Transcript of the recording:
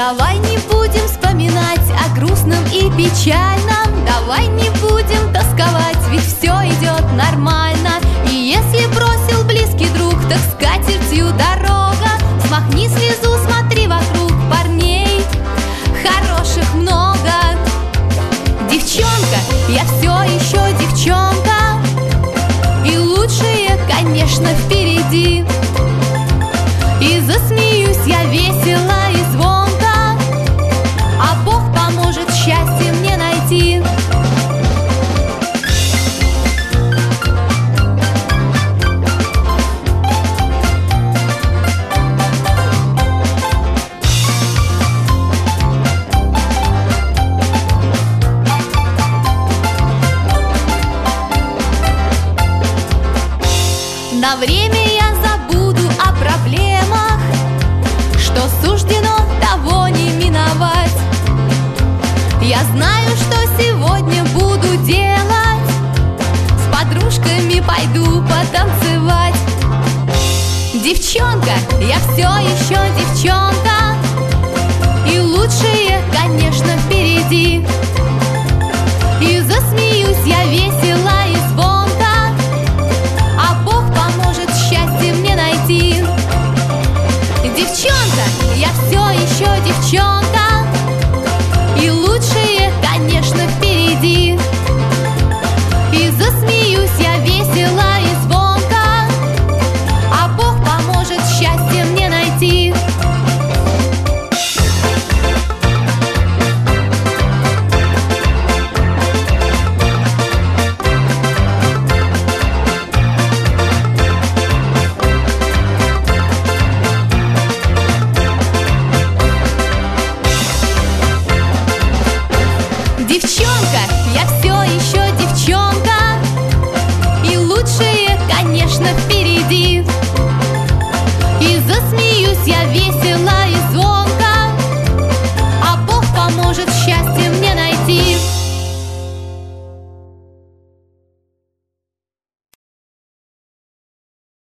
Давай не будем вспоминать о грустном и печальном. Давай не будем тосковать, ведь все идет нормально. И если бросил близкий друг, так скатертью дорога. Смахни слезу, смотри вокруг, парней хороших много. Девчонка, я все еще девчонка, и лучшее, конечно, впереди. И засмеюсь я весело и звонко, а Бог поможет счастье мне найти. На время я забуду о проблемах, что суждено, того не миновать. Я знаю, что сегодня буду делать, с подружками пойду потанцевать. Девчонка, я все еще девчонка, и лучшее, конечно, впереди. И засмеюсь я весело и звонко, а Бог поможет счастье мне найти. Девчонка, я все еще девчонка, и лучшее, конечно, впереди.